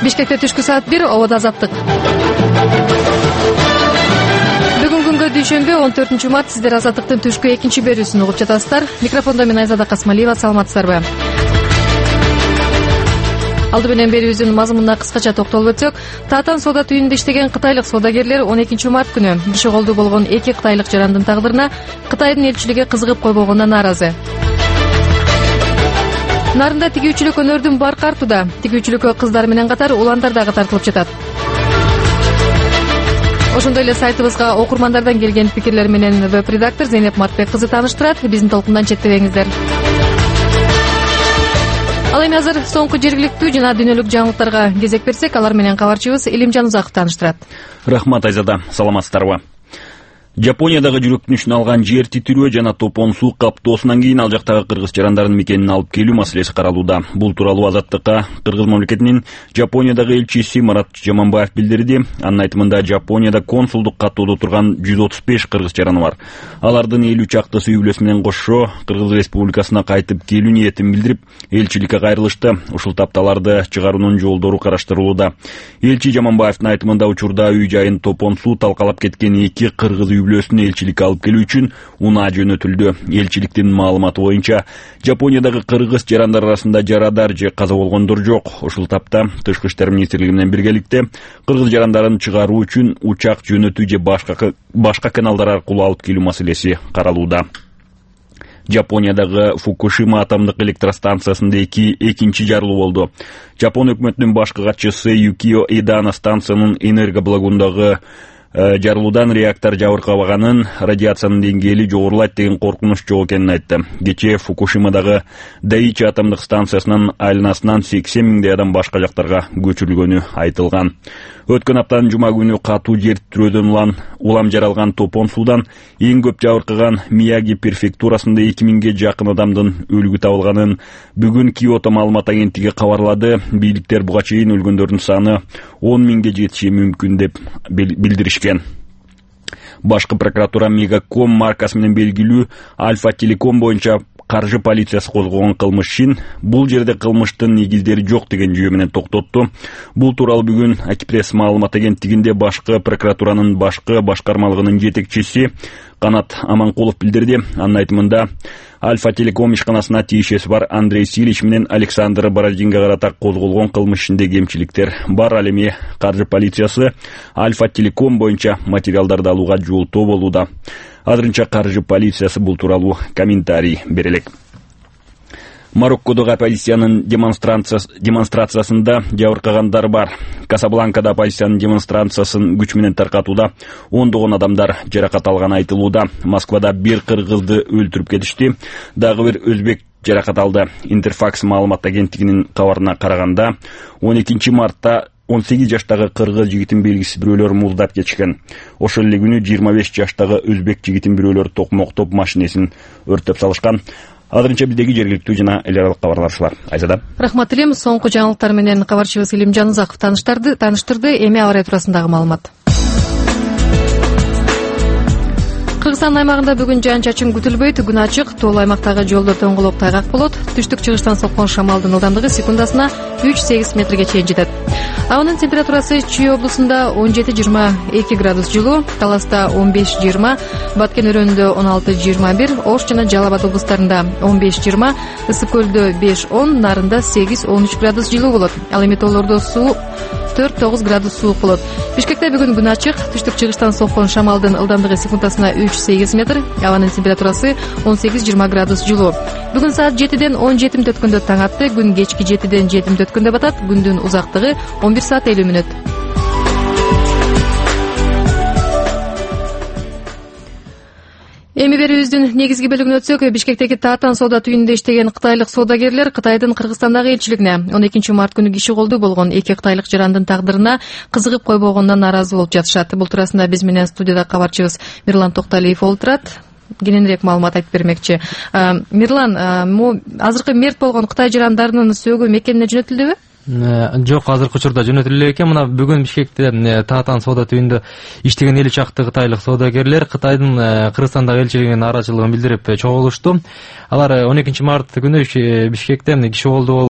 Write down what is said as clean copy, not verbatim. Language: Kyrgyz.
Бишкекте түшкү саат 1 ободо азаттык. Бүгүн күнгө дүйшөмбү 14 март сиздер азаттыктын түшкү экинчи берүүсүн угуп жатасыздар. Микрофондо мен Айзада Касмалиева, саламатсыздарбы? Алды менен берүүбүздүн мазмунуна кыскача токтолуп өтсөк, Татан соода түйүнүндө иштеген кытайлык соодагерлер 12 март күнү киши колдуу болгон 2 кытайлык жарандын тагдырына Кытайдын элчилиги кызыгып койбогонуна нааразы. Нарында тигүүчүлүк өнөрдүн баркы артууда. Тигүүчүлүккө кыздар менен катар уландар дагы тартылып жатат. Ошондой эле сайтыбызга окурмандардан келген пикирлер менен веб-редактор Зейнеп Мартбек кызы тааныштырат. Биздин толкундан четтебеңиздер. Ал эми азыр соңку жергиликтүү жана дүйнөлүк жаңылыктарга кезек берсек, алар менен кабарчыбыз Илимжан Узаков тааныштырат. Рахмат, Айзада, саламатсыздарбы? Жапониядагы жүрөктүнүшүн алган жер титирөө жана топон суу каптоосунан кийин ал жактагы кыргыз жарандарын мекенин алып келүү маселеси каралууда. Бул тууралуу Азаттыкка Кыргыз мамлекетинин Жапониядагы элчиси Марат Жаманбаев билдирди. Анын айтымында, Жапонияда консулдук каттоодо турган 135 кыргыз жараны бар. Алардын 50 чактысы үй бүлөсү менен кошо Кыргыз Республикасына кайтып келүү ниетин билдирип, элчиликке кайрылышты. Ушул тапта аларды чыгаруунун жолдору караштырылууда. Элчи Жаманбаевдин айтымында, учурда үй жайын топон суу талкалап кеткен 2 кыргыз үй бүлөсүнө элчиликке алып келүү үчүн унаа жөнөтүлдү. Элчиликтин маалыматы боюнча, Жапониядагы кыргыз жарандар арасында жарадар же каза болгондор жок. Ушул тапта Тышкы иштер министрлиги менен биргеликте кыргыз жарандарын чыгаруу үчүн учак жөнөтүү же башка каналдар аркылуу алып келүү маселеси каралууда. Жапониядагы Фукушима атомдук электростанциясында экинчи жарылуу болду. Жапон өкмөтүнүн башкы катчысы Юкио Идана станциянын энергоблогундагы жарылуудан реактор жабыркабаганын, радиациянын деңгээли жогорулайт деген коркунуч жок экенин айтты. Кечээ Фукушимадагы Даичи атомдук станциясынын айланасынан 80 миңдей адам башка жактарга көчүрүлгөнү айтылган. Өткөн аптанын жума күнү катуу жер титирөөдөн улам жаралган топон суудан эң көп жабыркаган Мияги префектурасында 2000ге жакын адамдын өлүгү табылганын бүгүн Киото маалымат агенттиги кабарлады. Бийликтер буга чейин өлгөндөрдүн саны 10 миңге жетиши мүмкүн деп билдиришкен. Башкы прокуратура Мегаком маркасы менен белгилүү Альфа Телеком боюнча каржы полициясы козгогон кылмыш ишин бул жерде кылмыштын негиздери жок деген жүйө менен токтотту. Бул тууралуу бүгүн Акипресс маалымат агенттигинде башкы прокуратуранын башкы башкармалыгынын жетекчиси Канат Аманкулов билдирди. Анын айтымында, Альфа Телеком ишканасына тиешеси бар Андрей Силич менен Александр Бороздинге карата козголгон кылмыш ишинде кемчиликтер бар. Ал эми каржы полициясы Альфа Телеком боюнча материалдарды алууга жолтоо болууда. Азырынча каржы полициясы бул тууралуу комментарий бере элек. Мароккодогу оппозициянын демонстрациясында жабыркагандар бар. Касабланкада оппозициянын демонстрациясын күч менен таркатууда ондогон адамдар жаракат алганы айтылууда. Москвада бир кыргызды өлтүрүп кетишти, дагы бир өзбек жаракат алды. Интерфакс маалымат агенттигинин кабарына караганда, 12 мартта 18 жаштагы кыргыз жигитин белгисиз бирөөлөр муздап кетишкен. Ошол эле күнү 25 жаштагы өзбек жигитин бирөөлөр токмоктоп машинесин өртөп салышкан. Азырынча биздеги жергиликтүү жана эл аралык кабарлар ушулар. Айзада. Рахмат Илим, соңку жаңылыктар менен кабарчыбыз Илимжан Узаков тааныштырды. Эми аба ырайы туурасындагы маалымат. Кыргызстан аймагында бүгүн жаан-чачын күтүлбөйт. Күн ачык, тоолуу аймактагы жолдо тоңголоп тайгак болот. Түштүк-чыгыштан соккон шамалдын ылдамдыгы секундасына 3-8 метрге чейин жетет. Абанын температурасы Чүй облусунда 17-22 градус жылуу, Таласта 15-20, Баткен өрөөнүндө 16-21, Ош жана Жалал Абад облустарында 15-20, Ысык көлдө 5-10, Нарында 8-13 градус жылуу болот. Ал эми тоолордо суу 4-9 градус суук болот. Бишкекте бүгүн күн ачык, түштүк-чыгыштан соккон шамалдын ылдамдыгы секундасына 3-8 метр, абанын температурасы 18-20 градус жылуу. Бүгүн саат 7ден 17 өткөндө таң атты, күн кечки 7ден 7 өткөндө батат, күндүн узактыгы 11 саат 50 мүнөт. Эми берүүбүздүн негизги бөлүгүнө өтсөк, Бишкектеги Татан соода түйүнүндө иштеген кытайлык соодагерлер Кытайдын Кыргызстандагы элчилигине 12 март күнү киши колдуу болгон 2 кытайлык жарандын тагдырына кызыгып койбогонуна нааразы болуп жатышат. Бул туурасында биз менен студияда кабарчыбыз Мирлан Токталиев олтурат. Кененирээк маалымат айтып бермекчи. Мирлан, азыркы мерт болгон кытай жарандарынын сөөгү мекенине жөнөтүлдүбү? Жок, азыркы учурда жөнөтүлө экен. Мына бүгүн Бишкекте Татан соода түйүндө иштеген 50 чакты кытайлык соодагерлер Кытайдын Кыргызстандагы элчилигине нааразычылыгын билдирип чогулушту. Алар 12 март күнү Бишкекте киши колдуу